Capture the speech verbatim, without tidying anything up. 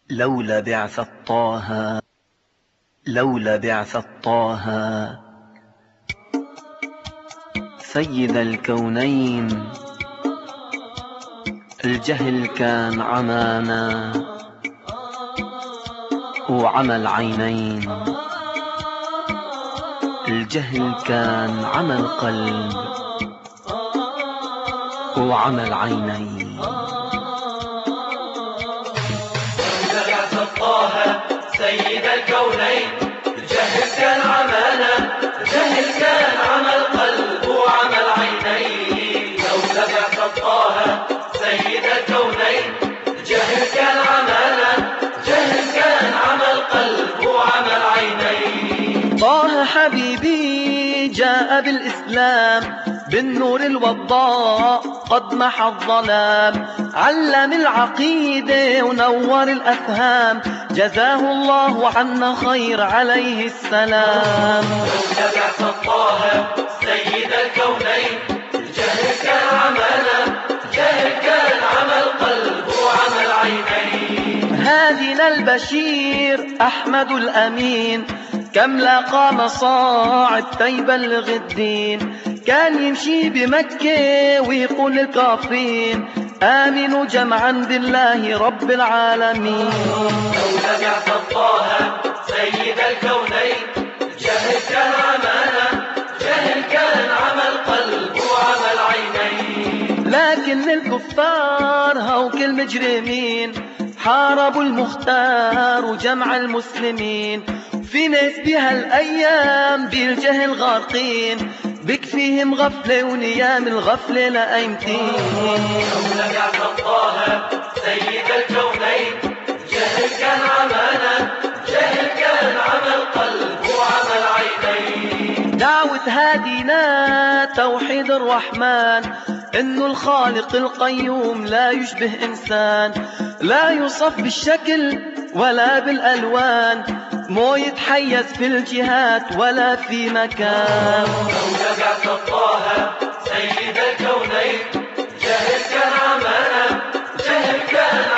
لولا بعثة طه لولا بعثة طه سيد الكونين، الجهل كان عمانا وعمى العينين. الجهل كان عمى القلب وعمى العينين. لولا بعثة طه سيد الكونين، الجهل كان عمانا، الجهل كان عمى القلب وعمى العينين. لولا بعثة طه سيد الكونين، الجهل كان عمانا، الجهل كان عمى القلب وعمى العينين. طه حبيبي جاء بالإسلام بالنور الوضاء، قد محى الظلام، علم العقيدة ونور الأفهام، جزاه الله عنا خير عليه السلام. لولا بعثة طه سيد الكونين، الجهل كان عمانا، الجهل كان عمى القلب وعمى العينين. هادنا البشير أحمد الأمين، كم لاقى مصاعب تيبلغ الدين، كان يمشي بمكة ويقول الكافرين آمنوا جمعا بالله رب العالمين. لولا بعثة طه سيد الكونين، الجهل كان عمانا، الجهل كان عمى القلب وعمى العينين. لكن الكفار هوك المجرمين حاربوا المختار وجمع المسلمين، في ناس بهالأيام بالجهل غارقين، بكفيهم غفلة ونيام الغفلة لأيمتين. لولا بعثة طه سيد الكونين، الجهل كان عمانا، الجهل كان عمى القلب وعمى العينين. دعوة هادينا توحيد الرحمن، إنه الخالق القيوم لا يشبه إنسان، لا يوصف بالشكل ولا بالألوان، مو يتحيز في الجهات ولا في مكان. لولا بعثة طه سيد الكونين، الجهل كان عمانا، الجهل كان